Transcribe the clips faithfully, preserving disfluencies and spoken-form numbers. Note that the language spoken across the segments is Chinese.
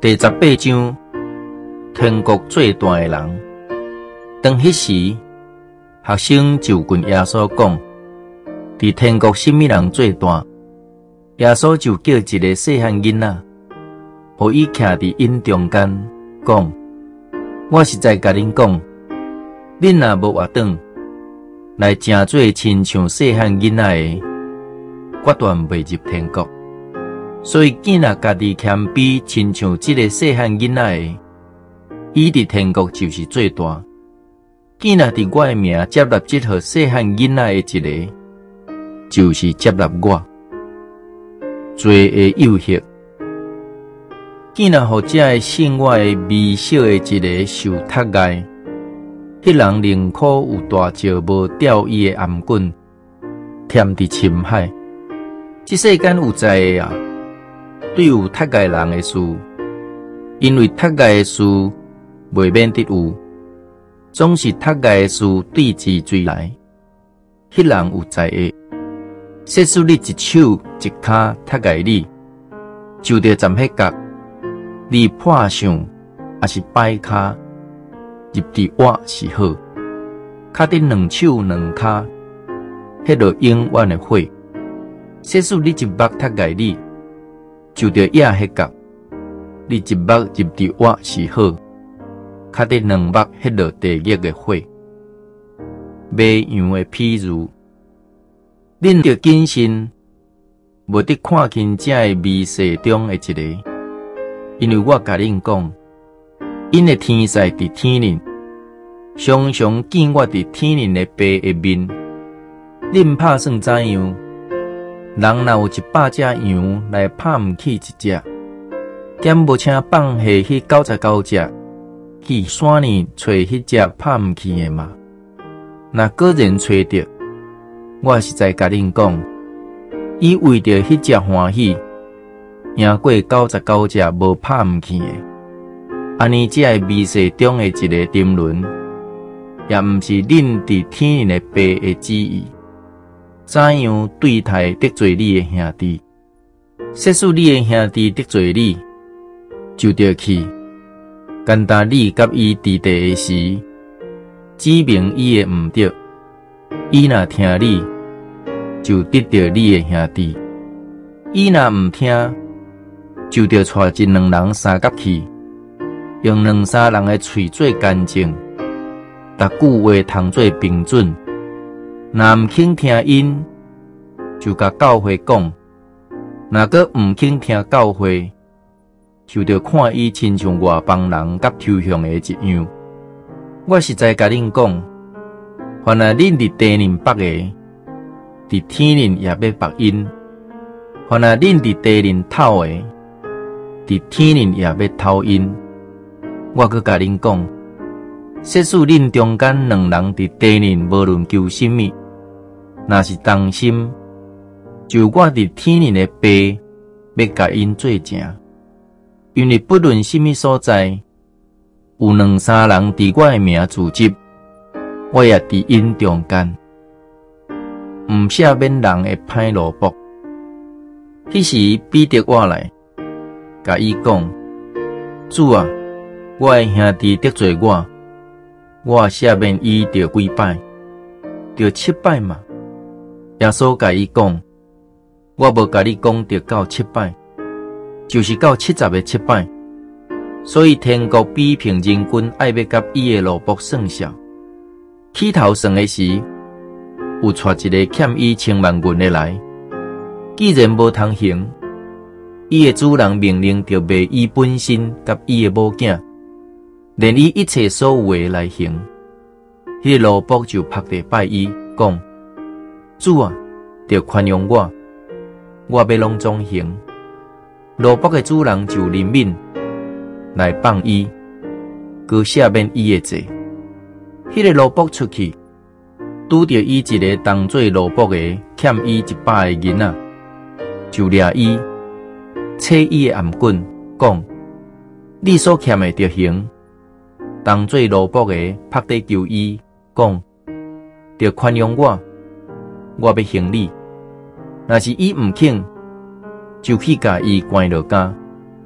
第十八章，天国最大的人。当迄时，学生就跟耶稣讲：伫天国什么人最大？耶稣就叫一个细汉囡仔，互伊徛伫因中间，讲：我实在甲恁讲，恁若无活转来诚做亲像细汉囡仔的，决断袂入天国。所以见若家己谦卑，亲像即个细汉囡仔的，伊伫天国就是最大。见若伫我的名接纳即号细汉囡仔的一个，就是接纳我。罪的诱惑，见若互这个信我的微小的一个受杀害，迄人宁可有大石无吊伊的颔棍，忝伫深海。即世间有在的啊，对有杀害人的事，因为杀害的事未免得有，总是杀害的事对治罪来。迄人有在的，设使你一手一骹杀害你，就得站迄角，你破相还是摆骹入伫我是好，卡得两手两骹，迄落永远的火。设使你一目杀害你，就着野迄角，你一目入伫我是好，卡得两目迄落地狱的火。袂样的譬如，恁着谨慎，无得看轻这个微细中的一个，因为我甲恁讲，因的天使伫天灵，常常见我伫天灵的爸的面。恁拍算怎样？人若有一百只羊来拍毋起一只，兼无请放下迄九十九只，去山里找迄只拍毋起的嘛？若果然找着，我实在甲恁讲，伊为着迄只欢喜，赢过九十九只无拍毋起的。安尼这个微细中的一个沉沦，也毋是恁伫天灵的爸的旨意。怎样对待得罪你的兄弟？设使你的兄弟得罪你，就得去，简单你甲伊伫地的时，指明伊的毋对。伊若听你，就得到你的兄弟；伊若毋听，就得带一两人相甲去，用两三人的喙做干净，逐句话通做标准。若毋肯听因，就甲教会讲；若个毋肯听教会，就着看伊亲像外邦人甲抽象的一样。我实在甲恁讲，凡来恁伫地灵北的，伫天灵也要北因；凡来恁伫地灵透的，伫天灵也要透因。我阁甲恁讲，设使恁中间两人伫地灵无论求什么，若是同心，就我伫天灵的爸要甲因做成。因为不论什么所在，有两三人伫我的名聚集，我也伫因中间，毋赦免人的歹萝卜。迄时彼得我来，甲伊讲：主啊，我的兄弟得罪我，我赦免伊着几摆？着七摆嘛。耶稣甲伊讲：我无甲你讲着到七摆，就是到七十个七摆。所以天国比平人均爱要甲伊的萝卜算数。起头算的时，有带一个欠伊千万银的来，既然无通行，伊的主人命令着卖伊本身甲伊的某囝，连伊一切所有的来行。迄、那个萝卜就拍地拜伊，讲：主啊，着宽容我，我要拢总行。萝卜的主人就怜悯来放伊，佮赦免伊的罪。迄、那个萝卜出去，拄着伊一个当做萝卜的欠伊一百个囡仔，就掠伊，扯伊的颔棍，讲：你所欠的着行。当做萝卜的拍地求伊，讲：着宽容我，我要行你。若是伊毋肯，就去甲伊关落监。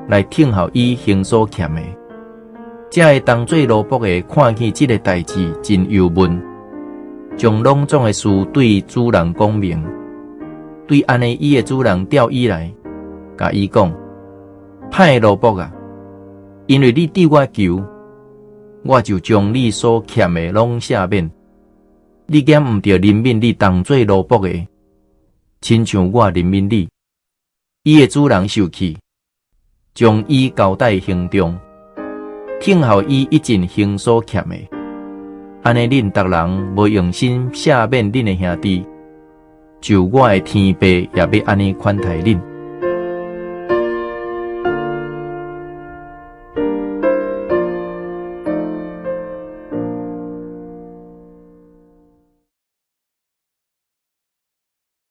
来听候伊行所欠的，才会当做奴仆的看见这个代志真忧闷，将拢总的事对主人讲明。对安尼，伊的主人调伊来，甲伊讲：歹奴仆啊，因为你对我求，我就将你所欠的拢赦免。你竟毋着怜悯你当做奴仆的，亲像我怜悯你。伊的主人受气，将伊交代行中，听候伊一尽行所欠的。安尼，恁逐人无用心赦免恁的兄弟，就我的天父也要安尼款待恁。